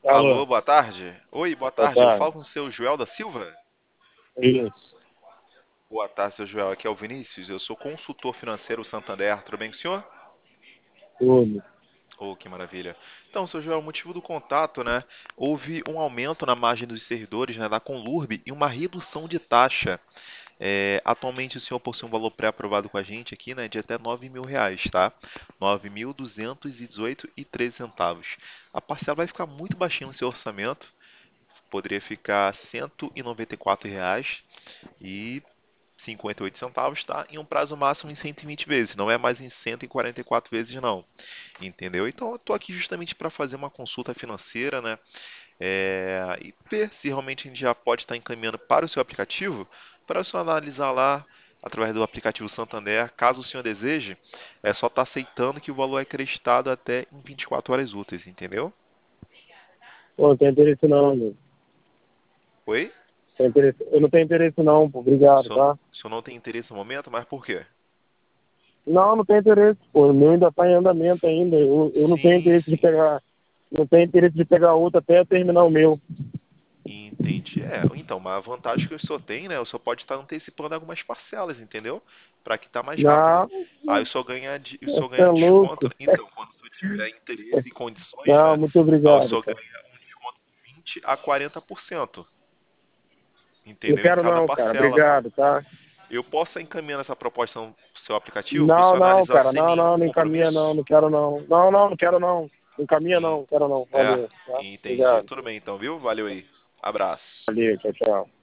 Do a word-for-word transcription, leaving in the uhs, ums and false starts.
Alô, Alô, boa tarde. Oi, boa boa tarde. Eu tarde. falo com o seu Joel da Silva? Isso, Boa tarde, seu Joel. Aqui é o Vinícius. Eu sou consultor financeiro Santander. Tudo bem com o senhor? tudo. Oh, que maravilha. Então, seu Joel, o motivo do contato, né? Houve um aumento na margem dos servidores, né, da Conlurb e uma redução de taxa. É, atualmente o senhor possui um valor pré-aprovado com a gente aqui, né, de até nove mil reais, tá? nove mil duzentos e dezoito e treze centavos. A parcela vai ficar muito baixinha no seu orçamento. Poderia ficar cento e noventa e quatro reais e cinquenta e oito centavos, tá? Em um prazo máximo em cento e vinte vezes, não é mais em cento e quarenta e quatro vezes não, entendeu? Então eu tô aqui justamente para fazer uma consulta financeira, né? É, e ver se realmente a gente já pode estar encaminhando para o seu aplicativo, para o senhor analisar lá através do aplicativo Santander, caso o senhor deseje, é só estar aceitando que o valor é acreditado até em vinte e quatro horas úteis, entendeu? Pô, não tenho interesse não, meu. Oi? Tenho interesse- Eu não tenho interesse não, pô. O Obrigado, senhor, tá? o senhor não tem interesse no momento, mas por quê? Não, não tenho interesse, pô. O meu ainda tá em andamento ainda. Eu, eu não tenho Sim, interesse de sim. pegar. Não tenho interesse de pegar outro até terminar o meu. Entendi. É, então, uma vantagem que o senhor tem, né? O senhor pode estar antecipando algumas parcelas, entendeu? Para quitar mais rápido. Não, Aí o senhor ganha, de- o senhor você ganha é desconto. louco. Então, quando o senhor tiver interesse e condições, Não, né? muito Aí o obrigado, senhor cara. ganha um desconto de vinte a quarenta por cento, Não entendeu? Em quero cada não, cara. parcela. Obrigado, tá? Eu posso estar encaminhando essa proposta no seu aplicativo para o Não, senhor não, analisar cara. sem Não, nenhum não, não encaminha não. compromisso? Não quero não. Não, não, não quero não. Não encaminha não. Em- Não quero não. É, Valeu, tá? entendi. Obrigado. Tudo bem então, viu? Valeu aí. Abraço. Valeu, tchau, tchau.